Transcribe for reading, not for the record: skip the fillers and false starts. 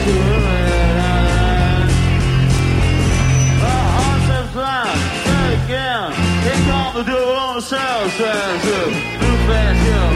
Again, they call the door on the south side, so move fast,